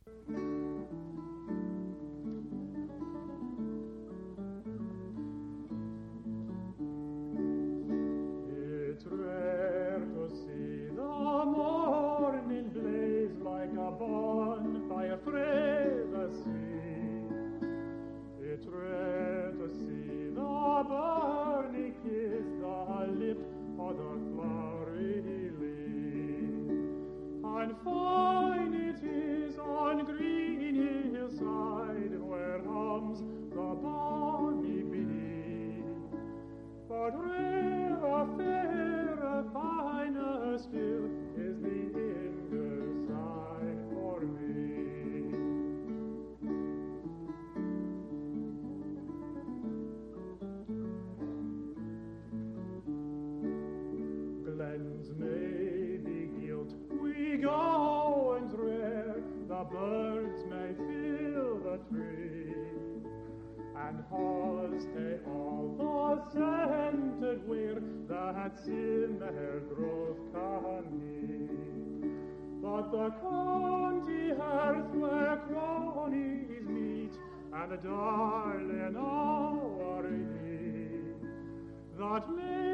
It's rare to see the morning blaze like a bonfire frae the sea. It's rare to see the burning kiss the lip of the flowery lea. And fine it is on green hillside where hums the bonny bee. But rarer, fairer, finer still is the Ingleside for me. Glens may be gilt, we gowans rare, the birds may fill the tree, and halls they all the scented weir that's in their growth can be. But the county hearth where cronies meet and the darling hour he, that may